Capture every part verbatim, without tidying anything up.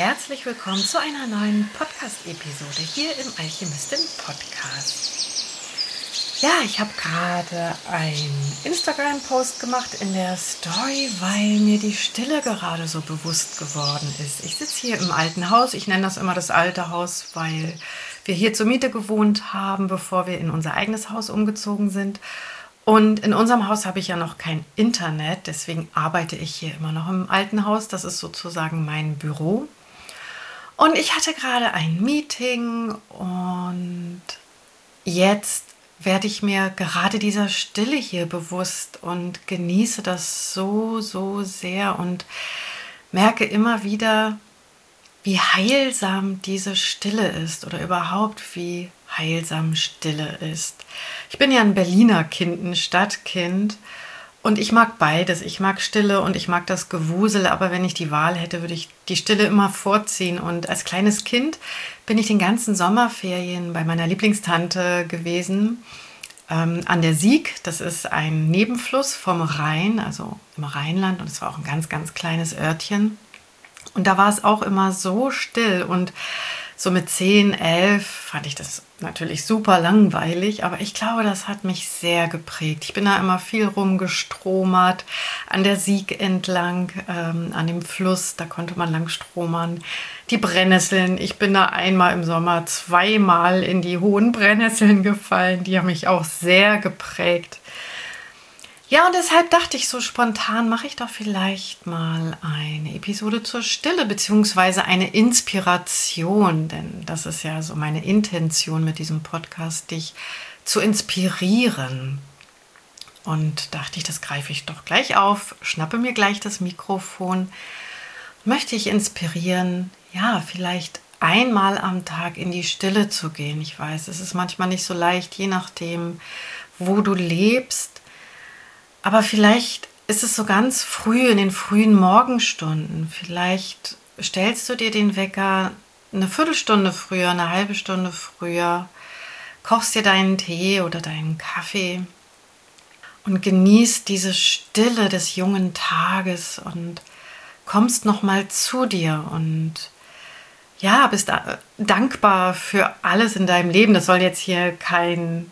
herzlich willkommen zu einer neuen Podcast-Episode hier im Alchemistin-Podcast. Ja, ich habe gerade einen Instagram-Post gemacht in der Story, weil mir die Stille gerade so bewusst geworden ist. Ich sitze hier im alten Haus, ich nenne das immer das alte Haus, weil wir hier zur Miete gewohnt haben, bevor wir in unser eigenes Haus umgezogen sind. Und in unserem Haus habe ich ja noch kein Internet, deswegen arbeite ich hier immer noch im alten Haus. Das ist sozusagen mein Büro. Und ich hatte gerade ein Meeting und jetzt werde ich mir gerade dieser Stille hier bewusst und genieße das so, so sehr und merke immer wieder, wie heilsam diese Stille ist oder überhaupt wie heilsam Stille ist. Ich bin ja ein Berliner Kind, ein Stadtkind und ich mag beides. Ich mag Stille und ich mag das Gewusel, aber wenn ich die Wahl hätte, würde ich die Stille immer vorziehen. Und als kleines Kind bin ich den ganzen Sommerferien bei meiner Lieblingstante gewesen, ähm, an der Sieg. Das ist ein Nebenfluss vom Rhein, also im Rheinland, und es war auch ein ganz, ganz kleines Örtchen. Und da war es auch immer so still und so mit zehn, elf fand ich das natürlich super langweilig, aber ich glaube, das hat mich sehr geprägt. Ich bin da immer viel rumgestromert, an der Sieg entlang, ähm, an dem Fluss, da konnte man lang stromern. Die Brennnesseln, ich bin da einmal im Sommer zweimal in die hohen Brennnesseln gefallen, die haben mich auch sehr geprägt. Ja, und deshalb dachte ich so spontan, mache ich doch vielleicht mal eine Episode zur Stille, beziehungsweise eine Inspiration, denn das ist ja so meine Intention mit diesem Podcast, dich zu inspirieren. Und dachte ich, das greife ich doch gleich auf, schnappe mir gleich das Mikrofon, möchte ich inspirieren, ja, vielleicht einmal am Tag in die Stille zu gehen. Ich weiß, es ist manchmal nicht so leicht, je nachdem, wo du lebst. Aber vielleicht ist es so ganz früh, in den frühen Morgenstunden. Vielleicht stellst du dir den Wecker eine Viertelstunde früher, eine halbe Stunde früher, kochst dir deinen Tee oder deinen Kaffee und genießt diese Stille des jungen Tages und kommst nochmal zu dir und ja, bist dankbar für alles in deinem Leben. Das soll jetzt hier kein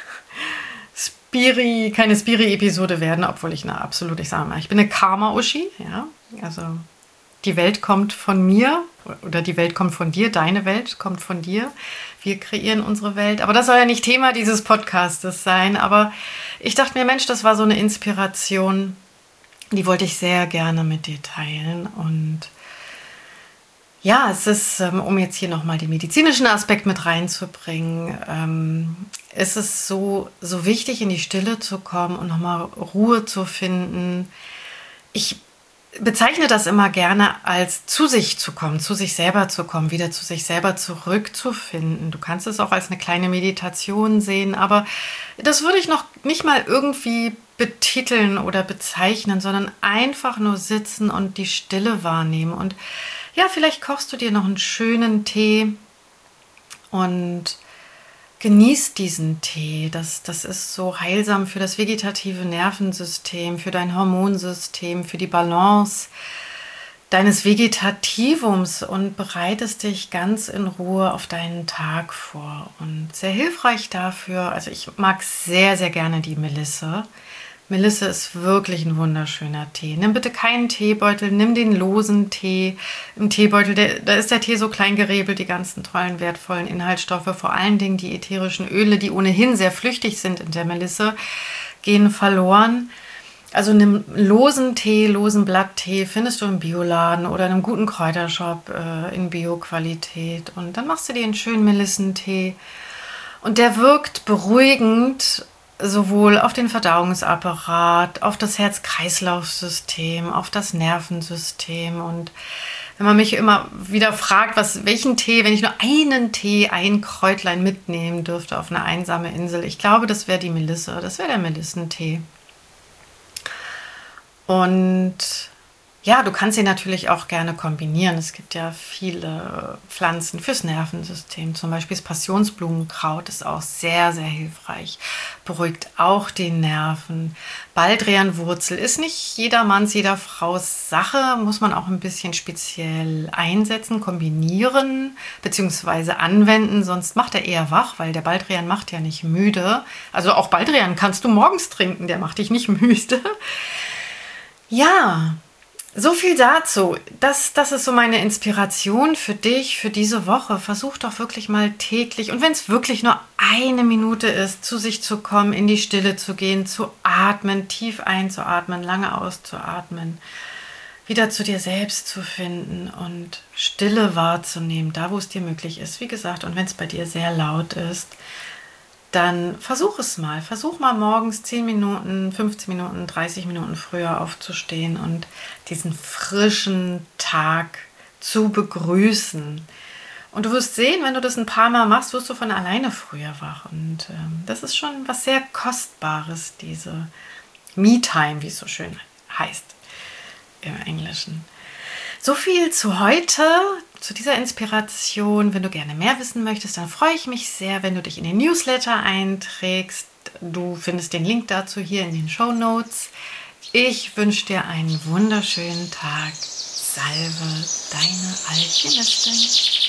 Spiri, keine Spiri-Episode werden, obwohl ich eine absolut, ich sage mal, ich bin eine Karma-Uschi, ja, also die Welt kommt von mir oder die Welt kommt von dir, deine Welt kommt von dir, wir kreieren unsere Welt, aber das soll ja nicht Thema dieses Podcastes sein, aber ich dachte mir, Mensch, das war so eine Inspiration, die wollte ich sehr gerne mit dir teilen und ja, es ist, um jetzt hier nochmal den medizinischen Aspekt mit reinzubringen, ähm, ist es so, so wichtig, in die Stille zu kommen und nochmal Ruhe zu finden. Ich bezeichne das immer gerne als zu sich zu kommen, zu sich selber zu kommen, wieder zu sich selber zurückzufinden. Du kannst es auch als eine kleine Meditation sehen, aber das würde ich noch nicht mal irgendwie betiteln oder bezeichnen, sondern einfach nur sitzen und die Stille wahrnehmen. Und ja, vielleicht kochst du dir noch einen schönen Tee und genießt diesen Tee. Das, das ist so heilsam für das vegetative Nervensystem, für dein Hormonsystem, für die Balance deines Vegetativums und bereitest dich ganz in Ruhe auf deinen Tag vor. Und sehr hilfreich dafür, also ich mag sehr, sehr gerne die Melisse. Melisse ist wirklich ein wunderschöner Tee. Nimm bitte keinen Teebeutel, nimm den losen Tee. Im Teebeutel, der, da ist der Tee so klein gerebelt, die ganzen tollen, wertvollen Inhaltsstoffe, vor allen Dingen die ätherischen Öle, die ohnehin sehr flüchtig sind in der Melisse, gehen verloren. Also nimm losen Tee, losen Blatttee, findest du im Bioladen oder in einem guten Kräutershop äh, in Bio-Qualität. Und dann machst du dir einen schönen Melissentee. Und der wirkt beruhigend, sowohl auf den Verdauungsapparat, auf das Herz-Kreislauf-System, auf das Nervensystem. Und wenn man mich immer wieder fragt, was, welchen Tee, wenn ich nur einen Tee, ein Kräutlein mitnehmen dürfte auf eine einsame Insel, ich glaube, das wäre die Melisse, das wäre der Melissentee. Und Ja, du kannst sie natürlich auch gerne kombinieren. Es gibt ja viele Pflanzen fürs Nervensystem. Zum Beispiel das Passionsblumenkraut ist auch sehr, sehr hilfreich. Beruhigt auch die Nerven. Baldrianwurzel ist nicht jedermanns, jeder Fraus Sache. Muss man auch ein bisschen speziell einsetzen, kombinieren bzw. anwenden. Sonst macht er eher wach, weil der Baldrian macht ja nicht müde. Also auch Baldrian kannst du morgens trinken, der macht dich nicht müde. Ja, so viel dazu. Das, das ist so meine Inspiration für dich, für diese Woche. Versuch doch wirklich mal täglich, und wenn es wirklich nur eine Minute ist, zu sich zu kommen, in die Stille zu gehen, zu atmen, tief einzuatmen, lange auszuatmen, wieder zu dir selbst zu finden und Stille wahrzunehmen, da wo es dir möglich ist. Wie gesagt, und wenn es bei dir sehr laut ist, dann versuch es mal. Versuch mal morgens zehn Minuten, fünfzehn Minuten, dreißig Minuten früher aufzustehen und diesen frischen Tag zu begrüßen. Und du wirst sehen, wenn du das ein paar Mal machst, wirst du von alleine früher wach. Und ähm, das ist schon was sehr Kostbares, diese Me-Time, wie es so schön heißt im Englischen. So viel zu heute, zu dieser Inspiration. Wenn du gerne mehr wissen möchtest, dann freue ich mich sehr, wenn du dich in den Newsletter einträgst. Du findest den Link dazu hier in den Shownotes. Ich wünsche dir einen wunderschönen Tag. Salve, deine Alchemistin.